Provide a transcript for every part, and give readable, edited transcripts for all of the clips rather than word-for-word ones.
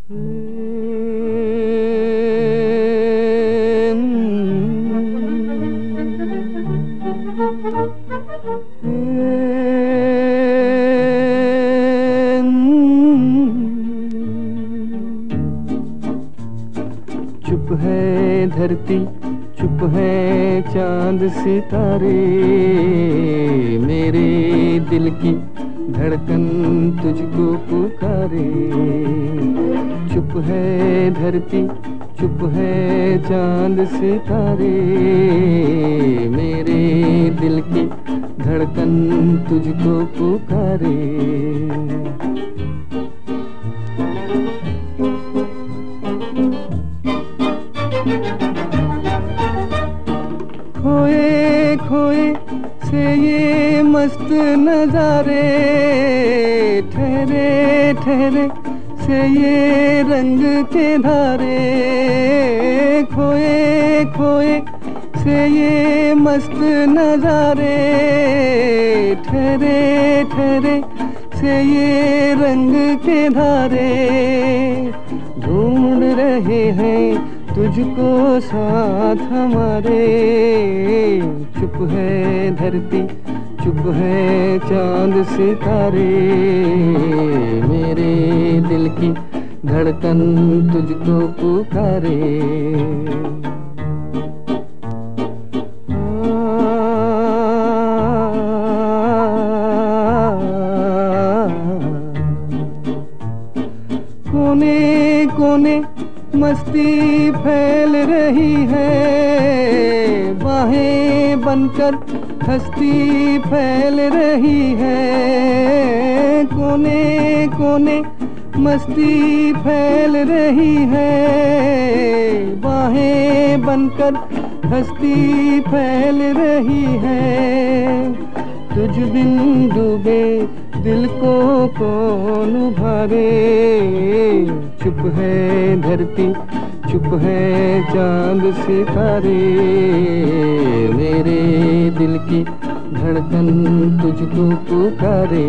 चुप है धरती, चुप है चांद सितारे, मेरे दिल की धड़कन तुझको पुकारे। चुप है धरती, चुप है चांद सितारे, मेरे दिल की धड़कन तुझको पुकारे। खोए खोए से ये मस्त नजारे, ठहरे ठहरे से ये रंग के धारे। खोए खोए से ये मस्त नजारे, ठहरे ठहरे से ये रंग के धारे। ढूंढ रहे हैं तुझको साथ हमारे। चुप है धरती, चुप है चांद सितारे, मेरे दिल की धड़कन तुझको पुकारे। कोने कोने मस्ती फैल रही है, बाहें बनकर हस्ती फैल रही है। कोने कोने मस्ती फैल रही है, बाहें बनकर हस्ती फैल रही है। तुझ बिन डूबे दिल को कौन उभारे। चुप है धरती, चुप है चांद सितारे, मेरे दिल की धड़कन तुझको पुकारे।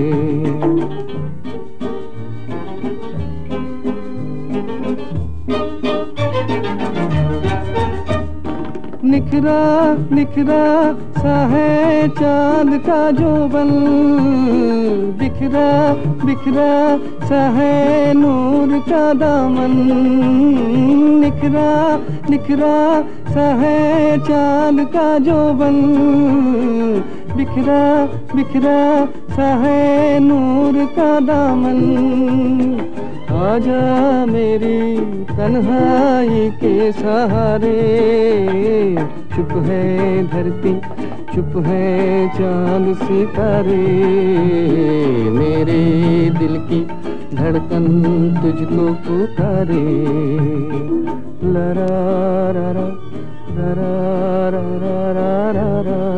निखरा निखरा सा है चांद का जोबन, बिखरा बिखरा सा है नूर का दामन। निखरा निखरा सा है चांद का जोबन, बिखरा बिखरा सा है नूर का दामन। आजा मेरी तन्हाई के सहारे। चुप है धरती, चुप है चांद सितारे, मेरे दिल की धड़कन तुझको पुकारे। लरा रा रा रा रा रा रा रा रा।